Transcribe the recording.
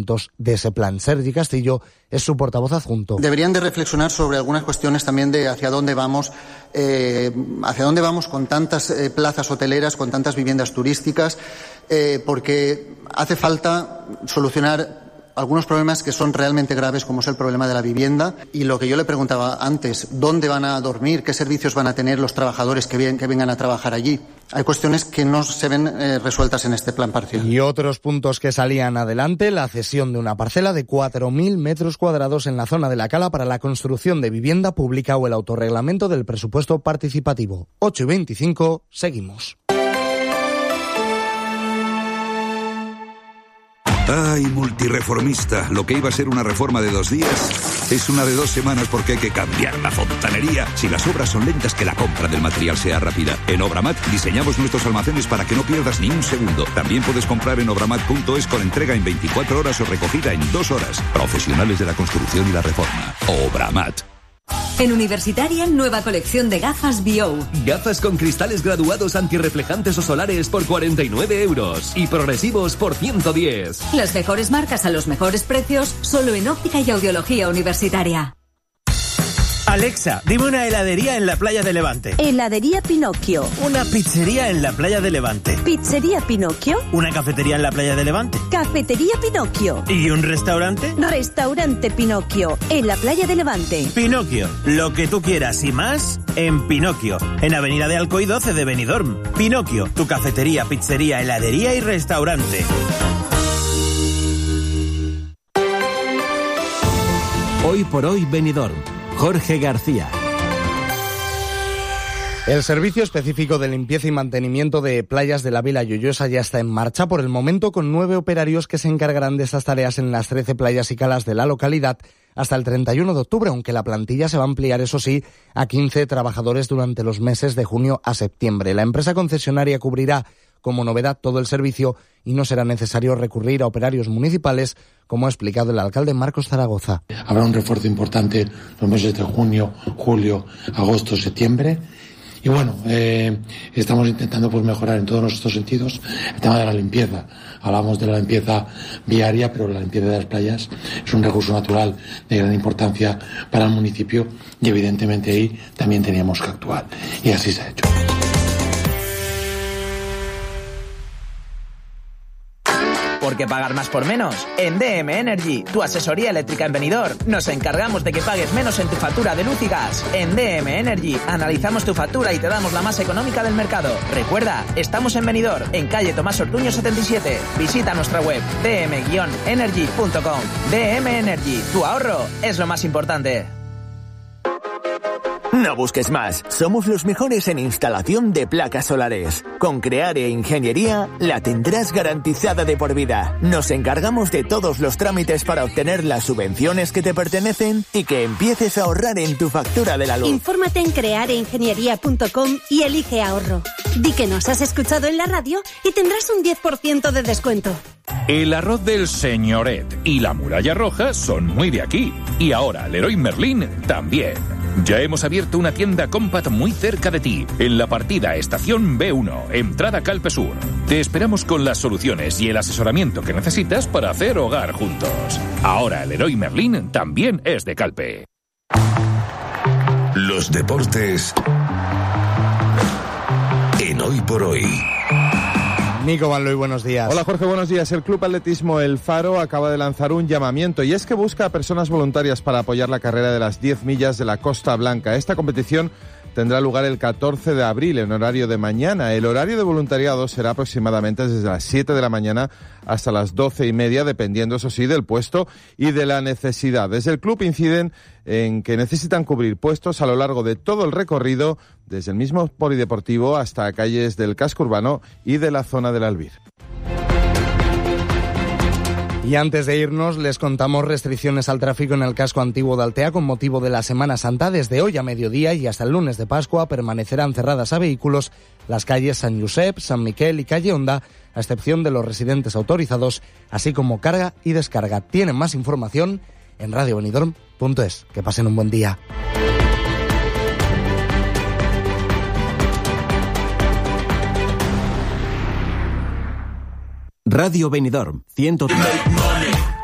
lineamientos de ese plan. Sergi Castillo es su portavoz adjunto. Deberían de reflexionar sobre algunas cuestiones también de hacia dónde vamos con tantas plazas hoteleras, con tantas viviendas turísticas, porque hace falta solucionar algunos problemas que son realmente graves, como es el problema de la vivienda. Y lo que yo le preguntaba antes, ¿dónde van a dormir? ¿Qué servicios van a tener los trabajadores que vengan a trabajar allí? Hay cuestiones que no se ven resueltas en este plan parcial. Y otros puntos que salían adelante, la cesión de una parcela de 4.000 metros cuadrados en la zona de La Cala para la construcción de vivienda pública o el autorreglamento del presupuesto participativo. 8:25, seguimos. Ay, multireformista, lo que iba a ser una reforma de 2 días es una de 2 semanas porque hay que cambiar la fontanería. Si las obras son lentas, que la compra del material sea rápida. En Obramat diseñamos nuestros almacenes para que no pierdas ni un segundo. También puedes comprar en obramat.es con entrega en 24 horas o recogida en 2 horas. Profesionales de la construcción y la reforma. Obramat. En Universitaria, nueva colección de gafas BO. Gafas con cristales graduados antirreflejantes o solares por 49 € y progresivos por 110. Las mejores marcas a los mejores precios, solo en óptica y audiología universitaria. Alexa, dime una heladería en la playa de Levante. Heladería Pinocchio. Una pizzería en la playa de Levante. Pizzería Pinocchio. Una cafetería en la playa de Levante. Cafetería Pinocchio. ¿Y un restaurante? Restaurante Pinocchio, en la playa de Levante. Pinocchio, lo que tú quieras y más en Pinocchio, en Avenida de Alcoy 12 de Benidorm. Pinocchio, tu cafetería, pizzería, heladería y restaurante. Hoy por hoy Benidorm. Jorge García. El servicio específico de limpieza y mantenimiento de playas de la Vila Lloyosa ya está en marcha por el momento, con 9 operarios que se encargarán de estas tareas en las 13 playas y calas de la localidad hasta el 31 de octubre, aunque la plantilla se va a ampliar, eso sí, a 15 trabajadores durante los meses de junio a septiembre. La empresa concesionaria cubrirá como novedad todo el servicio y no será necesario recurrir a operarios municipales, como ha explicado el alcalde Marcos Zaragoza. Habrá un refuerzo importante los meses de junio, julio, agosto, septiembre. Y bueno, estamos intentando mejorar en todos estos sentidos el tema de la limpieza. Hablamos de la limpieza viaria, pero la limpieza de las playas es un recurso natural de gran importancia para el municipio y evidentemente ahí también teníamos que actuar. Y así se ha hecho. ¿Por qué pagar más por menos? En DM Energy, tu asesoría eléctrica en Benidorm, nos encargamos de que pagues menos en tu factura de luz y gas. En DM Energy, analizamos tu factura y te damos la más económica del mercado. Recuerda, estamos en Benidorm, en calle Tomás Ortuño 77. Visita nuestra web dm-energy.com. DM Energy, tu ahorro es lo más importante. No busques más. Somos los mejores en instalación de placas solares. Con Creare Ingeniería la tendrás garantizada de por vida. Nos encargamos de todos los trámites para obtener las subvenciones que te pertenecen y que empieces a ahorrar en tu factura de la luz. Infórmate en creareingeniería.com y elige ahorro. Di que nos has escuchado en la radio y tendrás un 10% de descuento. El arroz del Señoret y la Muralla Roja son muy de aquí. Y ahora Leroy Merlin también. Ya hemos abierto una tienda Compact muy cerca de ti, en la partida Estación B1, entrada Calpe Sur. Te esperamos con las soluciones y el asesoramiento que necesitas para hacer hogar juntos. Ahora Leroy Merlin también es de Calpe. Los deportes en Hoy por Hoy. Nico Vanloy, buenos días. Hola Jorge, buenos días. El Club Atletismo El Faro acaba de lanzar un llamamiento y es que busca a personas voluntarias para apoyar la carrera de las 10 millas de la Costa Blanca. Esta competición tendrá lugar el 14 de abril en horario de mañana. El horario de voluntariado será aproximadamente desde las 7 de la mañana hasta las 12:30, dependiendo, eso sí, del puesto y de la necesidad. Desde el club inciden en que necesitan cubrir puestos a lo largo de todo el recorrido, desde el mismo polideportivo hasta calles del casco urbano y de la zona del Albir. Y antes de irnos, les contamos restricciones al tráfico en el casco antiguo de Altea con motivo de la Semana Santa. Desde hoy a mediodía y hasta el lunes de Pascua permanecerán cerradas a vehículos las calles San Josep, San Miquel y Calle Honda, a excepción de los residentes autorizados, así como carga y descarga. Tienen más información en radiobenidorm.es. Que pasen un buen día. Radio Benidorm 103.